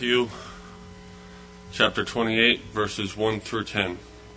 Matthew chapter 28, verses 1 through 10.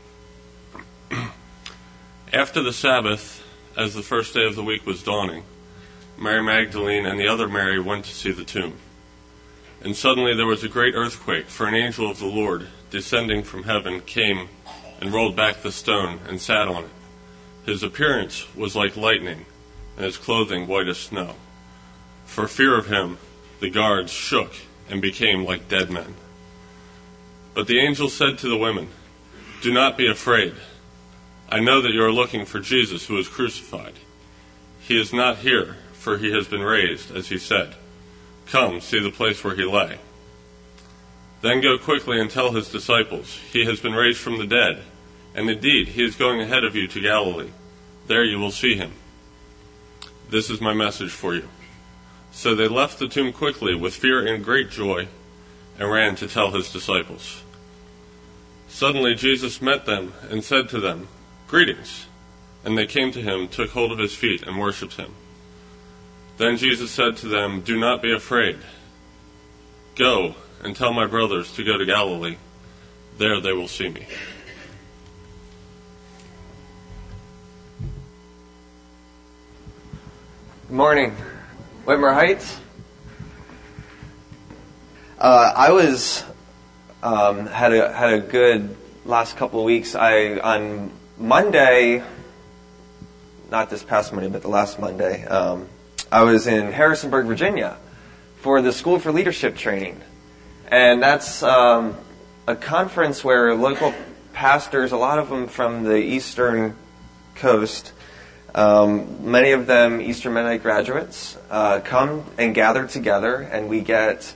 After the Sabbath, as the first day of the week was dawning, Mary Magdalene and the other Mary went to see the tomb. And suddenly there was a great earthquake, for an angel of the Lord, descending from heaven, came and rolled back the stone and sat on it. His appearance was like lightning, and his clothing white as snow. For fear of him, the guards shook and became like dead men. But the angel said to the women, "Do not be afraid. I know that you are looking for Jesus who was crucified. He is not here, for he has been raised, as he said. Come, see the place where he lay. Then go quickly and tell his disciples, he has been raised from the dead, and indeed he is going ahead of you to Galilee. There you will see him. This is my message for you." So they left the tomb quickly with fear and great joy, and ran to tell his disciples. Suddenly Jesus met them and said to them, "Greetings." And they came to him, took hold of his feet, and worshipped him. Then Jesus said to them, "Do not be afraid. Go and tell my brothers to go to Galilee. There they will see me." Good morning, Whitmer Heights. I had a good last couple of weeks. On Monday, not this past Monday, but the last Monday, I was in Harrisonburg, Virginia, for the School for Leadership training, and that's a conference where local pastors, a lot of them from the Eastern Coast, many of them Eastern Mennonite graduates, come and gather together, and we get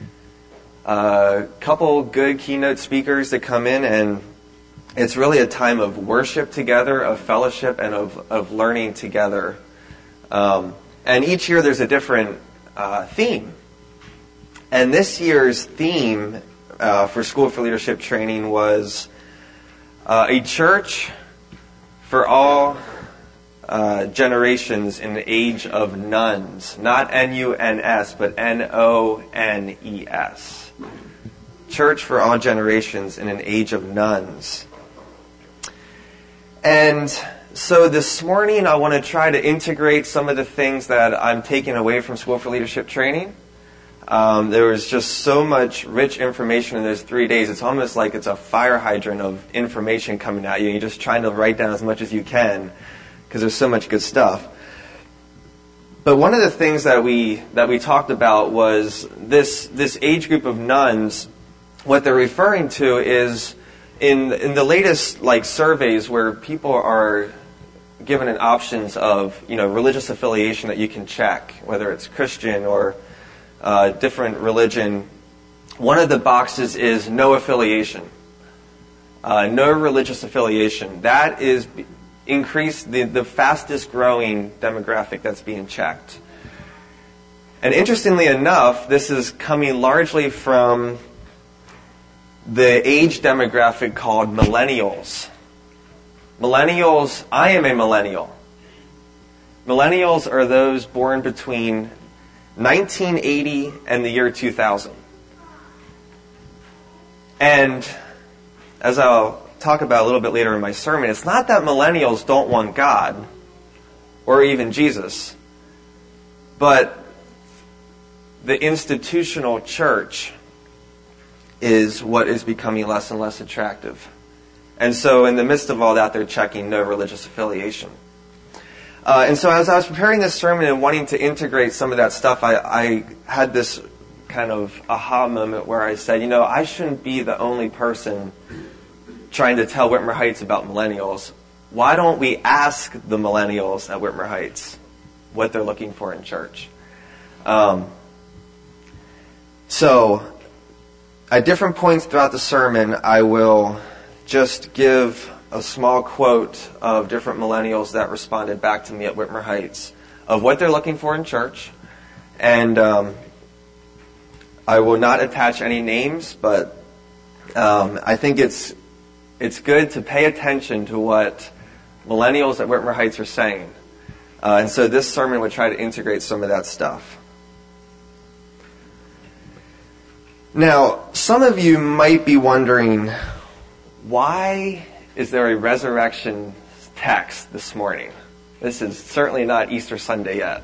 a couple good keynote speakers that come in, and it's really a time of worship together, of fellowship, and of learning together. And each year there's a different theme. And this year's theme for School for Leadership training was a church for all generations in the age of nuns. Not N-U-N-S, but N-O-N-E-S. Church for all generations in an age of nuns. And so this morning I want to try to integrate some of the things that I'm taking away from School for Leadership training. There was just so much rich information in those 3 days. It's almost like it's a fire hydrant of information coming at you. You're just trying to write down as much as you can because there's so much good stuff. But one of the things that we talked about was this age group of nuns. What they're referring to is in the latest surveys where people are given an options of religious affiliation that you can check, whether it's Christian or different religion. One of the boxes is no affiliation, no religious affiliation. That is increased the fastest growing demographic that's being checked. And interestingly enough, this is coming largely from the age demographic called millennials. Millennials, I am a millennial. Millennials are those born between 1980 and the year 2000. And as I'll talk about a little bit later in my sermon, it's not that millennials don't want God or even Jesus, but the institutional church is what is becoming less and less attractive. And so in the midst of all that, they're checking no religious affiliation. And so as I was preparing this sermon and wanting to integrate some of that stuff, I had this kind of aha moment where I said, I shouldn't be the only person trying to tell Whitmer Heights about millennials. Why don't we ask the millennials at Whitmer Heights what they're looking for in church? So at different points throughout the sermon, I will just give a small quote of different millennials that responded back to me at Whitmer Heights of what they're looking for in church. And I will not attach any names, but I think it's good to pay attention to what millennials at Whitmer Heights are saying. And so this sermon would try to integrate some of that stuff. Now, some of you might be wondering, why is there a resurrection text this morning? This is certainly not Easter Sunday yet.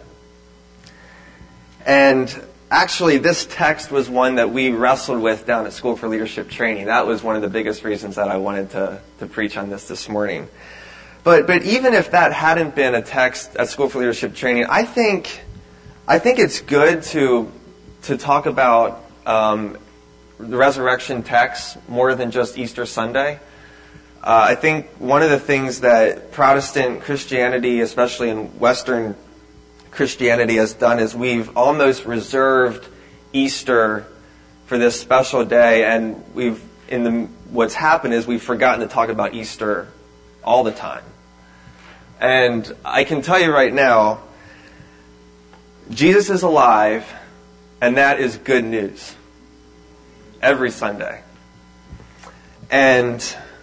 And actually, this text was one that we wrestled with down at School for Leadership Training. That was one of the biggest reasons that I wanted to preach on this morning. But even if that hadn't been a text at School for Leadership Training, I think it's good to talk about the resurrection text more than just Easter Sunday. I think one of the things that Protestant Christianity, especially in Western Christianity, has done is we've almost reserved Easter for this special day, and what's happened is we've forgotten to talk about Easter all the time. And I can tell you right now, Jesus is alive, and that is good news. Every Sunday. And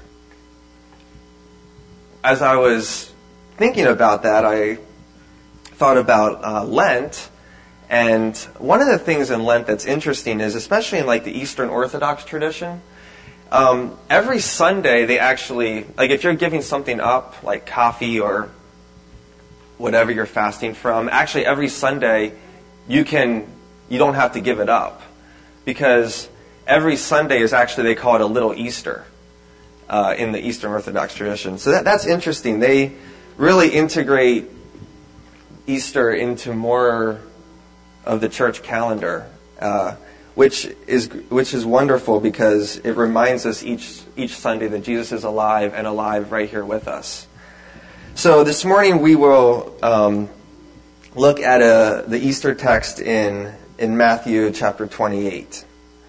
as I was thinking about that, I thought about Lent. And one of the things in Lent that's interesting is, especially in like the Eastern Orthodox tradition, every Sunday they actually, like if you're giving something up, like coffee or whatever you're fasting from, actually every Sunday you don't have to give it up. Because every Sunday is actually, they call it a little Easter in the Eastern Orthodox tradition. So that's interesting. They really integrate Easter into more of the church calendar, which is wonderful because it reminds us each Sunday that Jesus is alive and alive right here with us. So this morning we will look at the Easter text in Matthew chapter 28.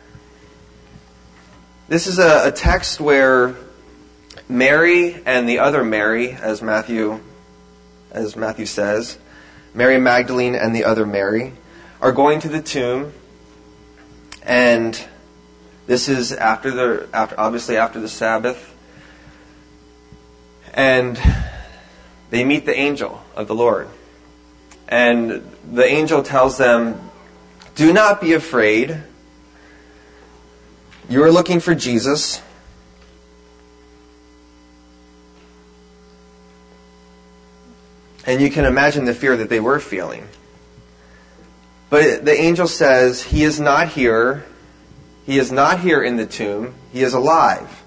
This is a text where Mary and the other Mary, as Matthew says, Mary Magdalene and the other Mary, are going to the tomb, and this is obviously after the Sabbath, and they meet the angel of the Lord, and the angel tells them, "Do not be afraid. You are looking for Jesus, and you can imagine the fear that they were feeling. But the angel says, He is not here. He is not here in the tomb. He is alive.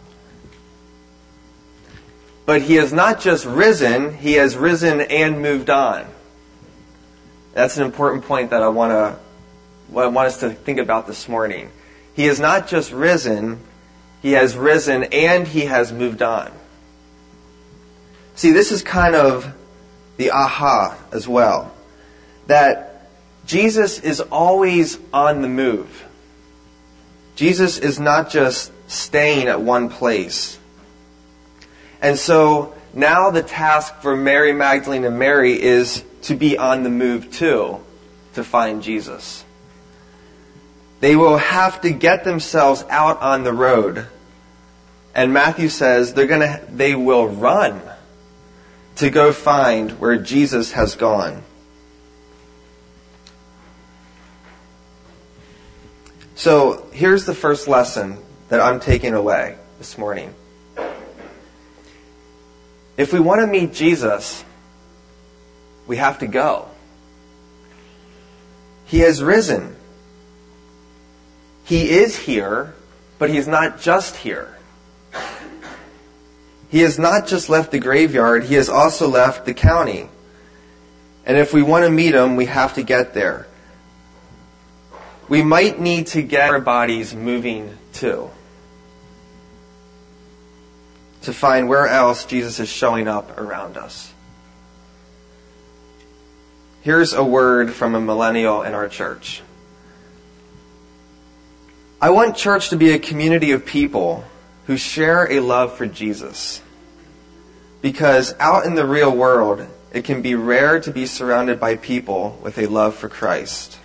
But He has not just risen, He has risen and moved on." That's an important point that I want us to think about this morning. He has not just risen, He has risen and He has moved on. See, this is kind of the aha as well. That Jesus is always on the move. Jesus is not just staying at one place. And so now the task for Mary Magdalene and Mary is to be on the move too, to find Jesus. They will have to get themselves out on the road. And Matthew says they will run to go find where Jesus has gone. So here's the first lesson that I'm taking away this morning. If we want to meet Jesus, we have to go. He has risen. He is here, but He's not just here. He has not just left the graveyard, He has also left the county. And if we want to meet Him, we have to get there. We might need to get our bodies moving too, to find where else Jesus is showing up around us. Here's a word from a millennial in our church. I want church to be a community of people who share a love for Jesus. Because out in the real world, it can be rare to be surrounded by people with a love for Christ.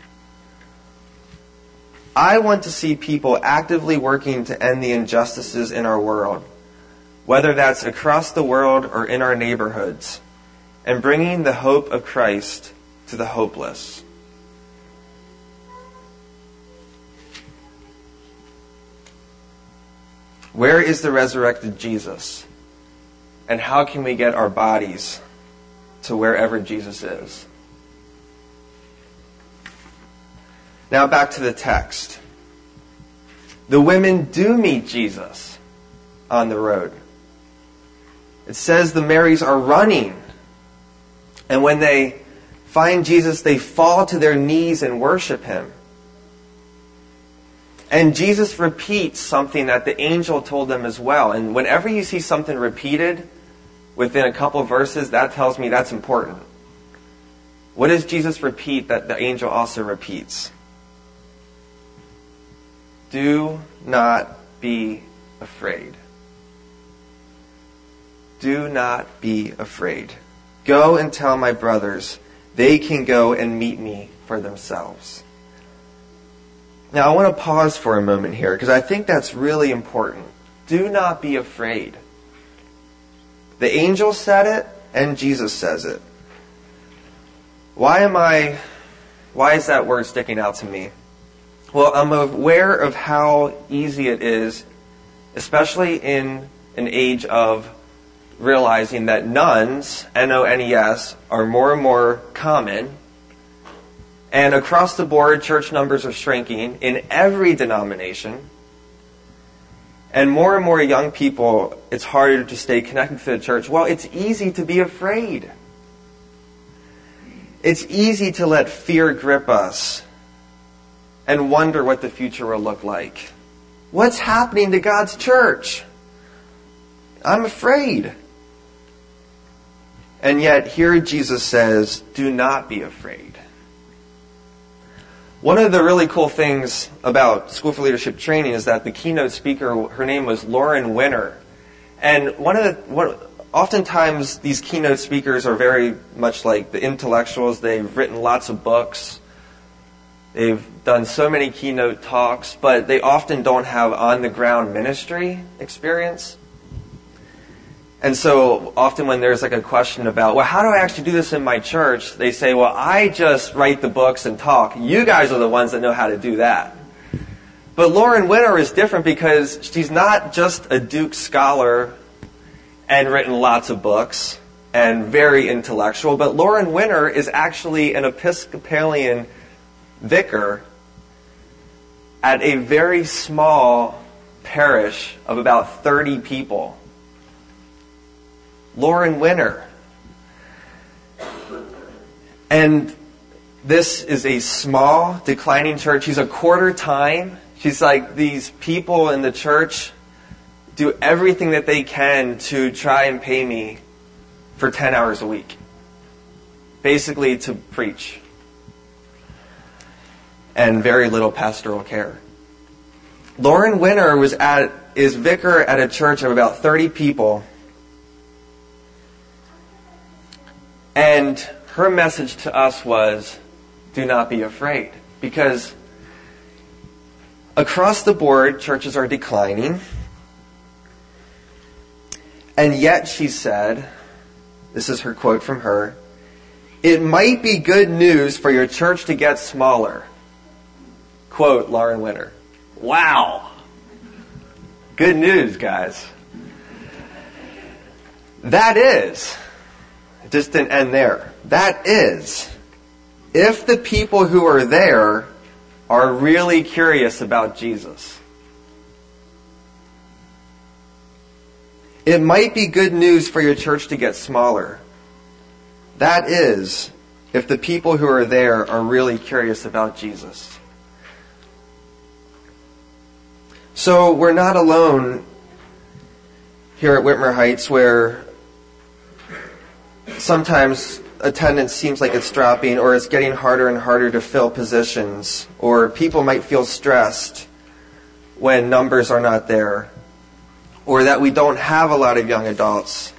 I want to see people actively working to end the injustices in our world, whether that's across the world or in our neighborhoods, and bringing the hope of Christ to the hopeless. Where is the resurrected Jesus? And how can we get our bodies to wherever Jesus is? Now back to the text. The women do meet Jesus on the road. It says the Marys are running. And when they find Jesus, they fall to their knees and worship him. And Jesus repeats something that the angel told them as well. And whenever you see something repeated within a couple verses, that tells me that's important. What does Jesus repeat that the angel also repeats? Do not be afraid. Do not be afraid. Go and tell my brothers they can go and meet me for themselves. Now I want to pause for a moment here because I think that's really important. Do not be afraid. The angel said it and Jesus says it. Why is that word sticking out to me? Well, I'm aware of how easy it is, especially in an age of realizing that nuns, N-O-N-E-S, are more and more common. And across the board, church numbers are shrinking in every denomination. And more young people, it's harder to stay connected to the church. Well, it's easy to be afraid. It's easy to let fear grip us and wonder what the future will look like. What's happening to God's church? I'm afraid. And yet here Jesus says, do not be afraid. One of the really cool things about School for Leadership Training is that the keynote speaker, her name was Lauren Winner. And oftentimes these keynote speakers are very much like the intellectuals. They've written lots of books. They've done so many keynote talks, but they often don't have on-the-ground ministry experience. And so often when there's like a question about, well, how do I actually do this in my church? They say, well, I just write the books and talk. You guys are the ones that know how to do that. But Lauren Winner is different because she's not just a Duke scholar and written lots of books and very intellectual, but Lauren Winner is actually an Episcopalian vicar at a very small parish of about 30 people. Lauren Winner. And this is a small, declining church. She's a quarter time. She's like, these people in the church do everything that they can to try and pay me for 10 hours a week. Basically to preach. And very little pastoral care. Lauren Winner is vicar at a church of about 30 people. And her message to us was, do not be afraid. Because across the board, churches are declining. And yet, she said, this is her quote from her, it might be good news for your church to get smaller. Quote, Lauren Winner. Wow. Good news, guys. That is, it just didn't end there. That is, if the people who are there are really curious about Jesus. It might be good news for your church to get smaller. That is, if the people who are there are really curious about Jesus. So we're not alone here at Whitmer Heights where sometimes attendance seems like it's dropping or it's getting harder and harder to fill positions, or people might feel stressed when numbers are not there, or that we don't have a lot of young adults.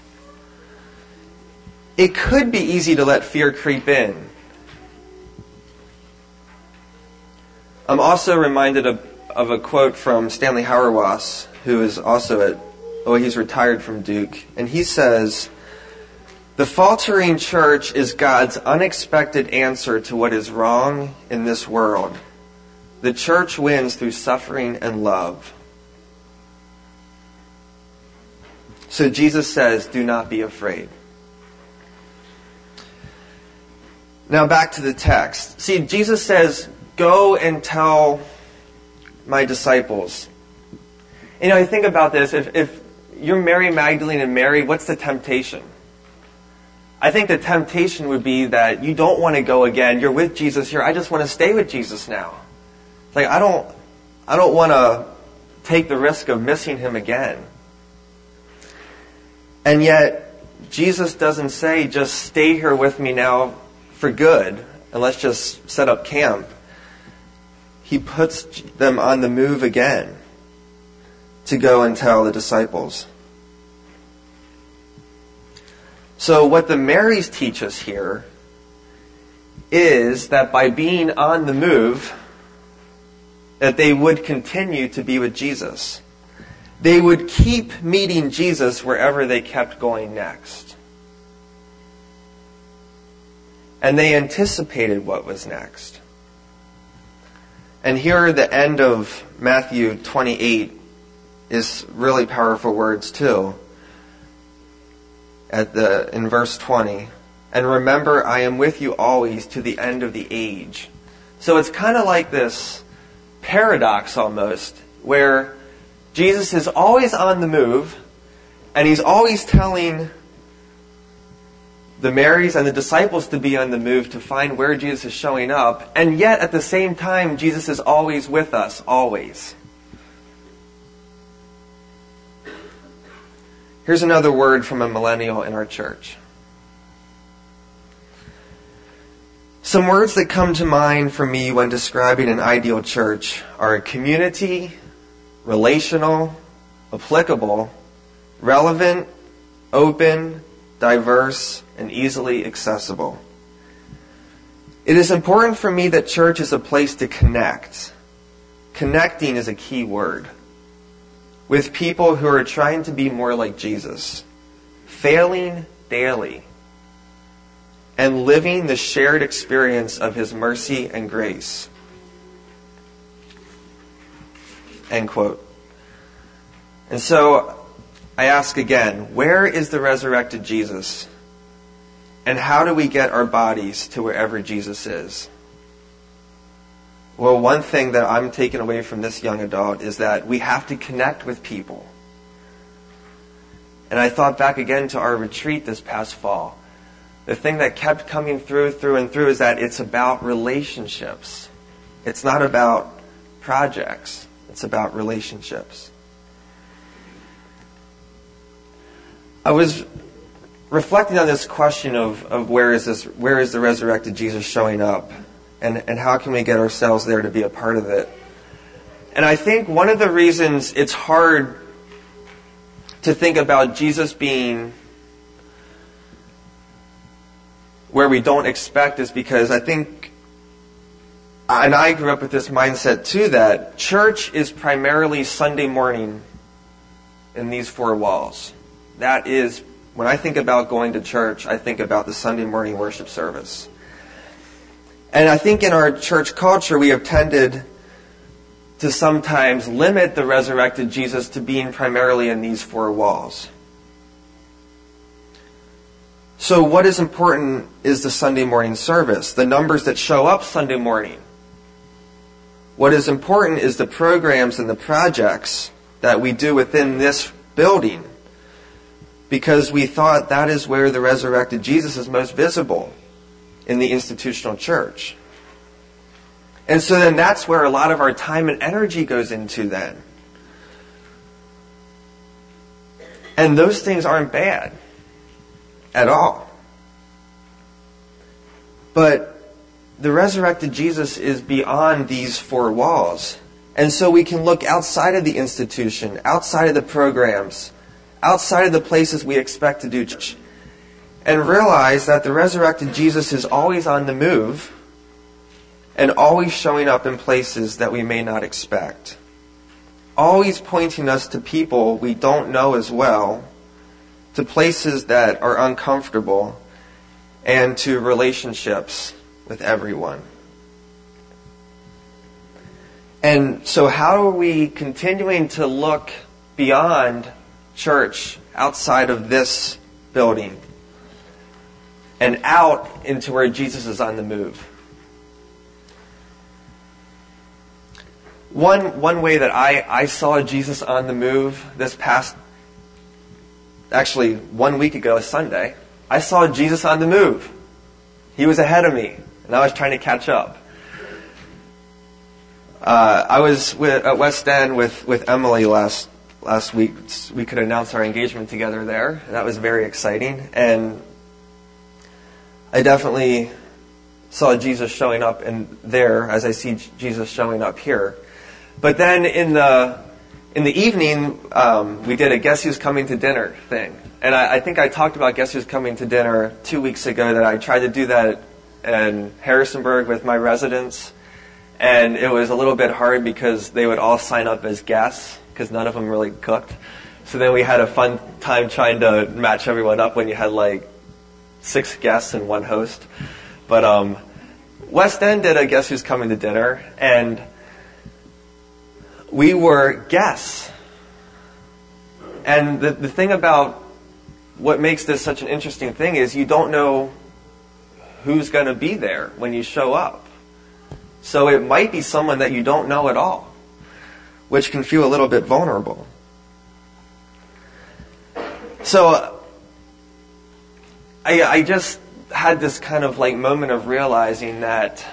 It could be easy to let fear creep in. I'm also reminded of a quote from Stanley Hauerwas, who is also he's retired from Duke, and he says, the faltering church is God's unexpected answer to what is wrong in this world. The church wins through suffering and love. So Jesus says, do not be afraid. Now back to the text. See, Jesus says, go and tell my disciples. I think about this. If you're Mary Magdalene and Mary, what's the temptation? I think the temptation would be that you don't want to go again. You're with Jesus here. I just want to stay with Jesus now. It's like, I don't want to take the risk of missing him again. And yet, Jesus doesn't say, just stay here with me now for good, and let's just set up camp. He puts them on the move again to go and tell the disciples. So what the Marys teach us here is that by being on the move, that they would continue to be with Jesus. They would keep meeting Jesus wherever they kept going next. And they anticipated what was next. And here the end of Matthew 28 is really powerful words too. In verse 20. And remember, I am with you always to the end of the age. So it's kind of like this paradox almost, where Jesus is always on the move, and he's always telling the Marys and the disciples to be on the move to find where Jesus is showing up, and yet at the same time, Jesus is always with us, always. Here's another word from a millennial in our church. Some words that come to mind for me when describing an ideal church are community, relational, applicable, relevant, open, diverse, and easily accessible. It is important for me that church is a place to connect. Connecting is a key word. With people who are trying to be more like Jesus, failing daily, and living the shared experience of his mercy and grace. End quote. And so I ask again, where is the resurrected Jesus? And how do we get our bodies to wherever Jesus is? Well, one thing that I'm taking away from this young adult is that we have to connect with people. And I thought back again to our retreat this past fall. The thing that kept coming through is that it's about relationships. It's not about projects. It's about relationships. I was reflecting on this question of where is the resurrected Jesus showing up? And how can we get ourselves there to be a part of it? And I think one of the reasons it's hard to think about Jesus being where we don't expect is because I think, and I grew up with this mindset too, that church is primarily Sunday morning in these four walls. That is, when I think about going to church, I think about the Sunday morning worship service. And I think in our church culture, we have tended to sometimes limit the resurrected Jesus to being primarily in these four walls. So what is important is the Sunday morning service, the numbers that show up Sunday morning. What is important is the programs and the projects that we do within this building, because we thought that is where the resurrected Jesus is most visible, in the institutional church. And so then that's where a lot of our time and energy goes into then. And those things aren't bad at all. But the resurrected Jesus is beyond these four walls. And so we can look outside of the institution, outside of the programs, outside of the places we expect to do church, and realize that the resurrected Jesus is always on the move and always showing up in places that we may not expect. Always pointing us to people we don't know as well, to places that are uncomfortable, and to relationships with everyone. And so how are we continuing to look beyond church outside of this building and out into where Jesus is on the move. One way that I saw Jesus on the move this past, actually 1 week ago, Sunday, I saw Jesus on the move. He was ahead of me, and I was trying to catch up. I was at West End with Emily last week. We could announce our engagement together there. That was very exciting. And I definitely saw Jesus showing up there as I see Jesus showing up here. But then in the evening, we did a Guess Who's Coming to Dinner thing. And I think I talked about Guess Who's Coming to Dinner 2 weeks ago, that I tried to do that in Harrisonburg with my residents. And it was a little bit hard because they would all sign up as guests because none of them really cooked. So then we had a fun time trying to match everyone up when you had like 6 guests and 1 host. But West End did a Guess Who's Coming to Dinner, and we were guests. And the thing about what makes this such an interesting thing is you don't know who's going to be there when you show up. So it might be someone that you don't know at all, which can feel a little bit vulnerable. So I just had this kind of like moment of realizing that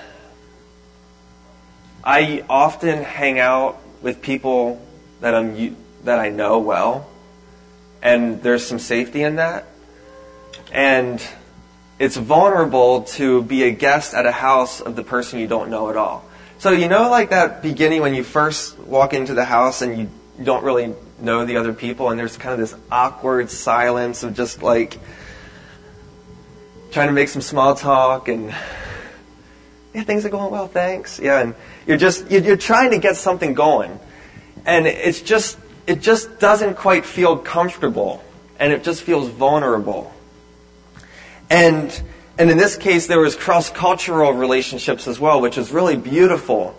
I often hang out with people that I know well, and there's some safety in that. And it's vulnerable to be a guest at a house of the person you don't know at all. So you know, like that beginning when you first walk into the house and you don't really know the other people, and there's kind of this awkward silence of just like trying to make some small talk, and yeah, things are going well, thanks. Yeah, and you're trying to get something going, and it just doesn't quite feel comfortable, and it just feels vulnerable. And in this case, there was cross-cultural relationships as well, which is really beautiful.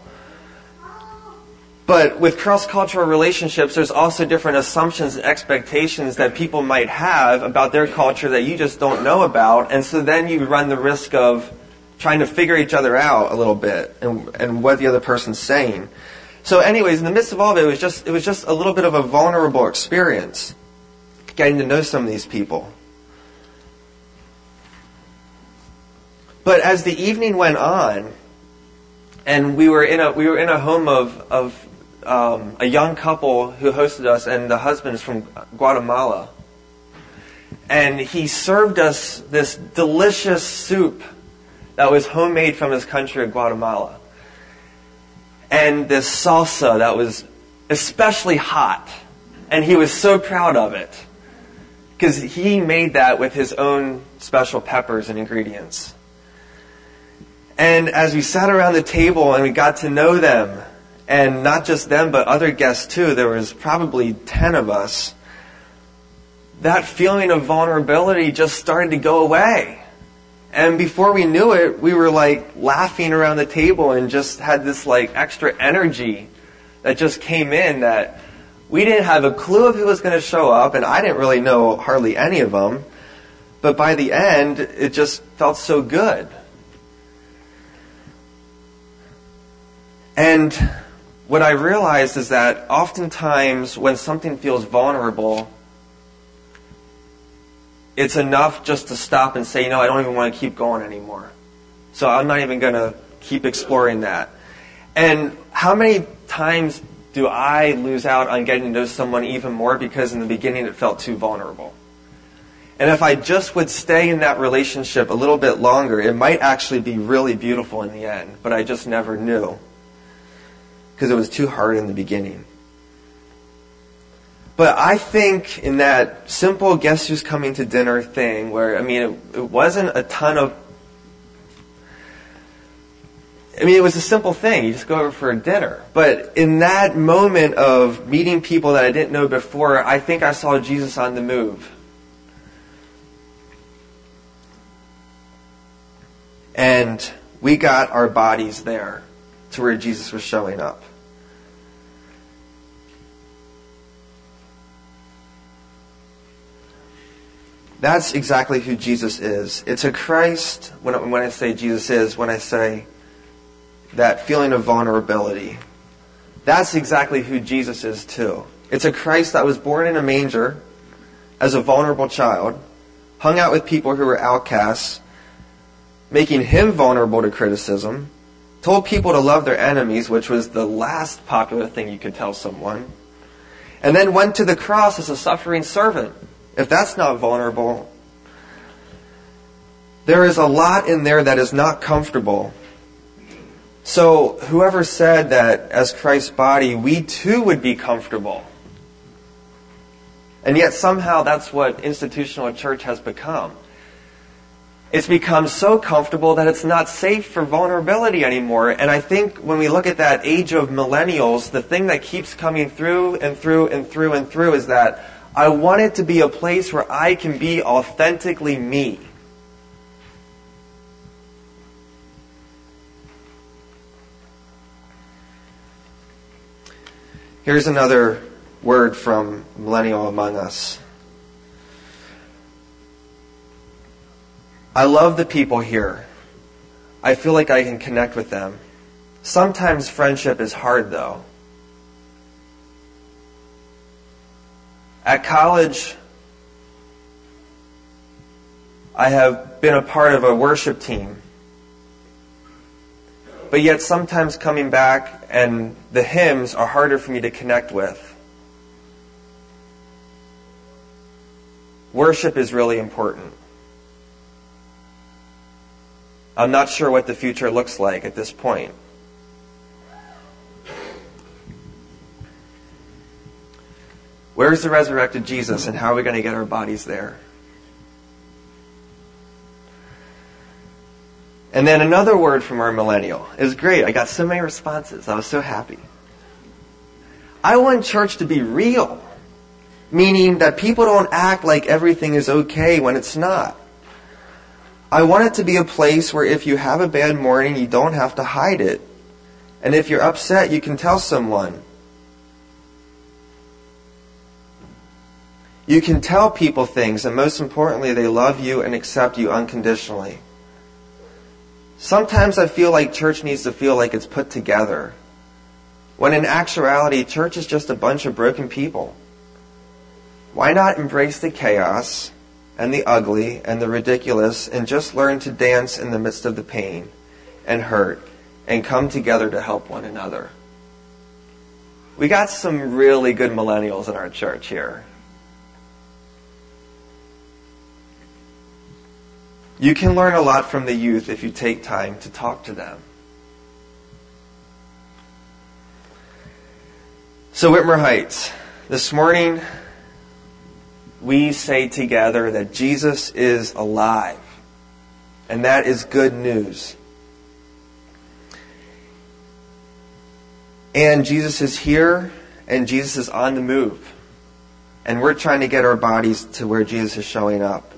But with cross-cultural relationships, there's also different assumptions and expectations that people might have about their culture that you just don't know about. And so then you run the risk of trying to figure each other out a little bit and what the other person's saying. So anyways, in the midst of all of it, it was just a little bit of a vulnerable experience, getting to know some of these people. But as the evening went on, and we were in a home of a young couple who hosted us, and the husband is from Guatemala, and he served us this delicious soup that was homemade from his country of Guatemala, and this salsa that was especially hot, and he was so proud of it because he made that with his own special peppers and ingredients. And as we sat around the table and we got to know them, and not just them, but other guests too, there was probably 10 of us, that feeling of vulnerability just started to go away. And before we knew it, we were like laughing around the table and just had this like extra energy that just came in, that we didn't have a clue of who was going to show up, and I didn't really know hardly any of them. But by the end, it just felt so good. And what I realized is that oftentimes when something feels vulnerable, it's enough just to stop and say, I don't even want to keep going anymore. So I'm not even going to keep exploring that. And how many times do I lose out on getting to know someone even more because in the beginning it felt too vulnerable? And if I just would stay in that relationship a little bit longer, it might actually be really beautiful in the end, but I just never knew, because it was too hard in the beginning. But I think in that simple Guess Who's Coming to Dinner thing, where, it wasn't a ton of... it was a simple thing. You just go over for a dinner. But in that moment of meeting people that I didn't know before, I think I saw Jesus on the move. And we got our bodies there to where Jesus was showing up. That's exactly who Jesus is. It's a Christ, when I say Jesus is, when I say that feeling of vulnerability. That's exactly who Jesus is too. It's a Christ that was born in a manger as a vulnerable child, hung out with people who were outcasts, making him vulnerable to criticism, told people to love their enemies, which was the last popular thing you could tell someone, and then went to the cross as a suffering servant. If that's not vulnerable, there is a lot in there that is not comfortable. So whoever said that as Christ's body, we too would be comfortable. And yet somehow that's what institutional church has become. It's become so comfortable that it's not safe for vulnerability anymore. And I think when we look at that age of millennials, the thing that keeps coming through and through and through and through is that I want it to be a place where I can be authentically me. Here's another word from millennial among us. I love the people here. I feel like I can connect with them. Sometimes friendship is hard, though. At college, I have been a part of a worship team. But yet sometimes coming back and the hymns are harder for me to connect with. Worship is really important. I'm not sure what the future looks like at this point. Where's the resurrected Jesus, and how are we going to get our bodies there? And then another word from our millennial. It was great. I got so many responses. I was so happy. I want church to be real. Meaning that people don't act like everything is okay when it's not. I want it to be a place where if you have a bad morning, you don't have to hide it. And if you're upset, you can tell someone. You can tell people things, and most importantly, they love you and accept you unconditionally. Sometimes I feel like church needs to feel like it's put together, when in actuality, church is just a bunch of broken people. Why not embrace the chaos and the ugly and the ridiculous and just learn to dance in the midst of the pain and hurt and come together to help one another? We got some really good millennials in our church here. You can learn a lot from the youth if you take time to talk to them. So Whitmer Heights, this morning we say together that Jesus is alive. And that is good news. And Jesus is here, and Jesus is on the move. And we're trying to get our bodies to where Jesus is showing up.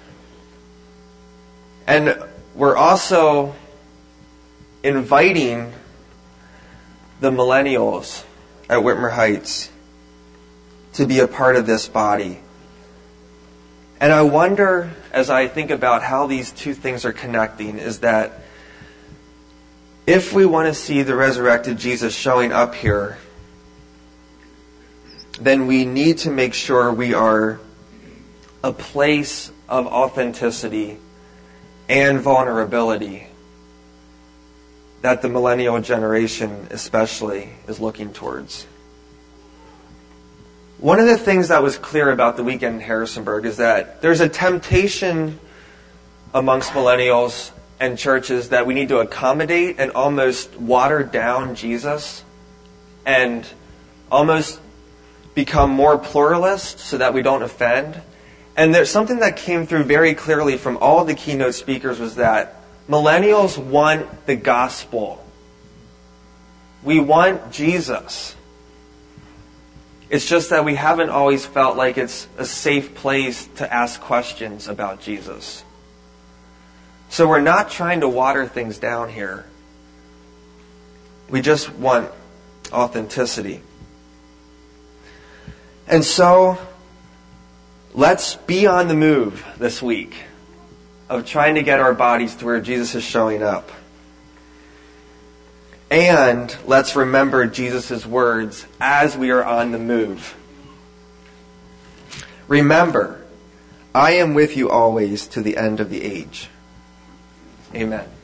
And we're also inviting the millennials at Whitmer Heights to be a part of this body. And I wonder, as I think about how these two things are connecting, is that if we want to see the resurrected Jesus showing up here, then we need to make sure we are a place of authenticity and vulnerability that the millennial generation especially is looking towards. One of the things that was clear about the weekend in Harrisonburg is that there's a temptation amongst millennials and churches that we need to accommodate and almost water down Jesus and almost become more pluralist so that we don't offend. And there's something that came through very clearly from all of the keynote speakers was that millennials want the gospel. We want Jesus. It's just that we haven't always felt like it's a safe place to ask questions about Jesus. So we're not trying to water things down here. We just want authenticity. And so let's be on the move this week of trying to get our bodies to where Jesus is showing up. And let's remember Jesus' words as we are on the move. Remember, I am with you always to the end of the age. Amen.